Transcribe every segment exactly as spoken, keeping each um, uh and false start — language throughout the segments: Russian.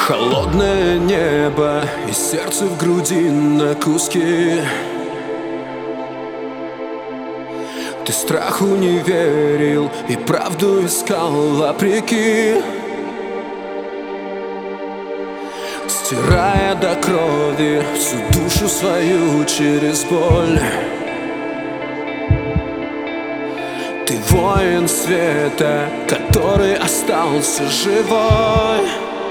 Холодное небо и сердце в груди на куски. Ты страху не верил и правду искал вопреки, стирая до крови всю душу свою через боль. Ты воин света, который остался живой.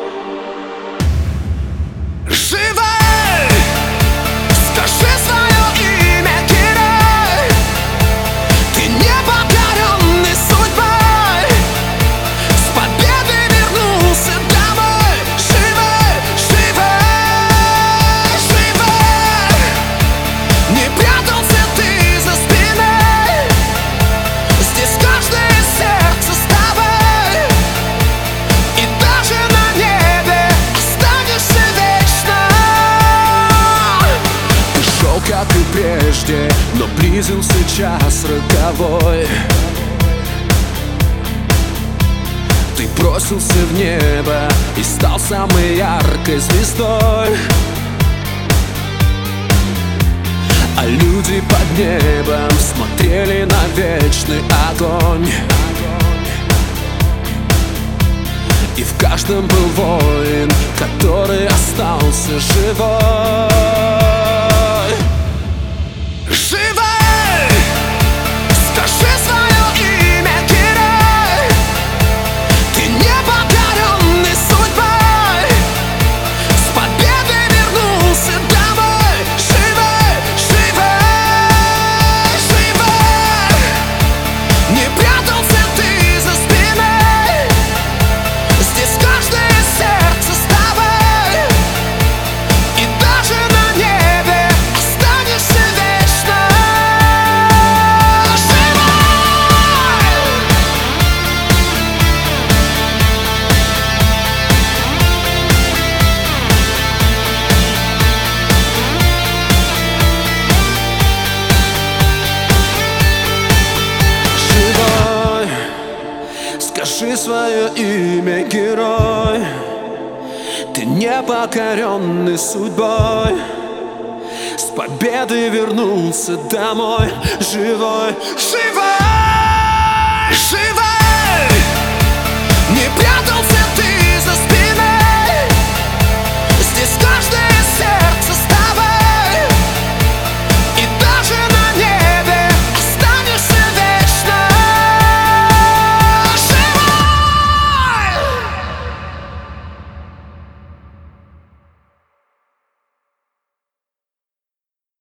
Живой! Скажи свое имя, герой! Ты не покоренный судьбой, с победой вернулся домой. Живой, живой, живой! Не прятался ты за спиной, здесь каждое сердце с тобой. И даже на небе останешься вечно. Ты шел, как и прежде, но близился час роковой. Ты бросился в небо и стал самой яркой звездой. А люди под небом смотрели на вечный огонь. И в каждом был воин, который остался живой. Живой! Скажи свое имя, герой! Ты не покоренный судьбой, с победой вернулся домой. Живой, живой, живой! Не прятался ты за спиной, здесь каждое сердце с тобой. И даже на небе останешься вечно. Живой! Скажи свое имя, герой! Ты не покоренный судьбой, с победой вернулся домой. Живой, живой, живой!